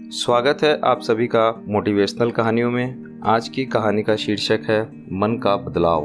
स्वागत है आप सभी का मोटिवेशनल कहानियों में। आज की कहानी का शीर्षक है मन का बदलाव।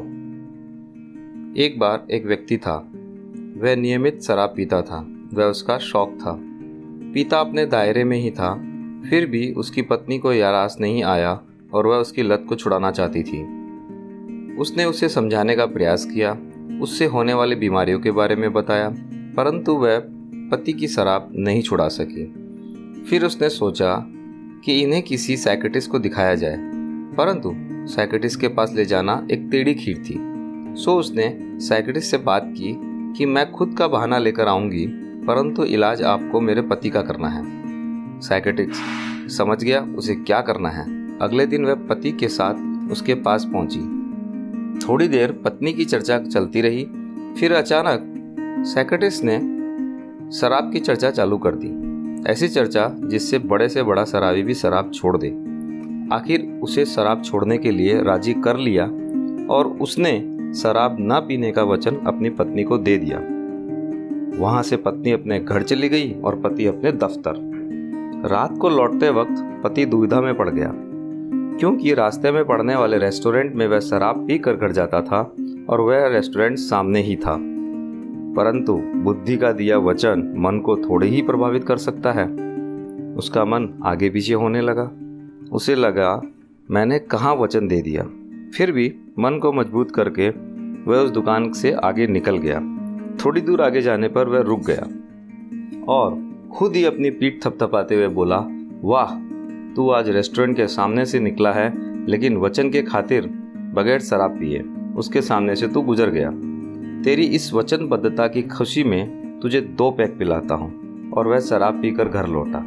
एक बार एक व्यक्ति था। वह नियमित शराब पीता था। वह उसका शौक था। पीता अपने दायरे में ही था, फिर भी उसकी पत्नी को यह रास नहीं आया और वह उसकी लत को छुड़ाना चाहती थी। उसने उसे समझाने का प्रयास किया, उससे होने वाली बीमारियों के बारे में बताया, परंतु वह पति की शराब नहीं छुड़ा सकी। फिर उसने सोचा कि इन्हें किसी साइकियाट्रिस्ट को दिखाया जाए, परंतु साइकियाट्रिस्ट के पास ले जाना एक टेढ़ी खीर थी। सो उसने साइकियाट्रिस्ट से बात की कि मैं खुद का बहाना लेकर आऊंगी, परंतु इलाज आपको मेरे पति का करना है। साइकियाट्रिस्ट समझ गया उसे क्या करना है। अगले दिन वह पति के साथ उसके पास पहुंची। थोड़ी देर पत्नी की चर्चा चलती रही, फिर अचानक साइकियाट्रिस्ट ने शराब की चर्चा चालू कर दी। ऐसी चर्चा जिससे बड़े से बड़ा शराबी भी शराब छोड़ दे। आखिर उसे शराब छोड़ने के लिए राजी कर लिया और उसने शराब न पीने का वचन अपनी पत्नी को दे दिया। वहां से पत्नी अपने घर चली गई और पति अपने दफ्तर। रात को लौटते वक्त पति दुविधा में पड़ गया, क्योंकि रास्ते में पड़ने वाले रेस्टोरेंट में वह शराब पी कर घर जाता था और वह रेस्टोरेंट सामने ही था। परंतु बुद्धि का दिया वचन मन को थोड़े ही प्रभावित कर सकता है। उसका मन आगे पीछे होने लगा। उसे लगा मैंने कहाँ वचन दे दिया। फिर भी मन को मजबूत करके वह उस दुकान से आगे निकल गया। थोड़ी दूर आगे जाने पर वह रुक गया और खुद ही अपनी पीठ थपथपाते हुए बोला, वाह, तू आज रेस्टोरेंट के सामने से निकला है, लेकिन वचन के खातिर बगैर शराब पिए उसके सामने से तू गुजर गया। तेरी इस वचनबद्धता की खुशी में तुझे 2 पैक पिलाता हूँ। और वह शराब पीकर घर लौटा।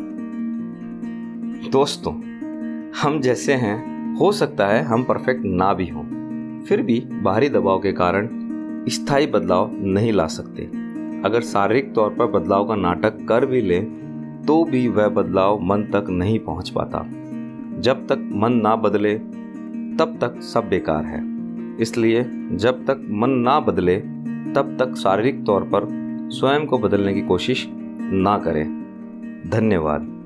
दोस्तों, हम जैसे हैं, हो सकता है हम परफेक्ट ना भी हों, फिर भी बाहरी दबाव के कारण स्थायी बदलाव नहीं ला सकते। अगर शारीरिक तौर पर बदलाव का नाटक कर भी ले तो भी वह बदलाव मन तक नहीं पहुंच पाता। जब तक मन ना बदले तब तक सब बेकार है। इसलिए जब तक मन ना बदले तब तक शारीरिक तौर पर स्वयं को बदलने की कोशिश ना करें। धन्यवाद।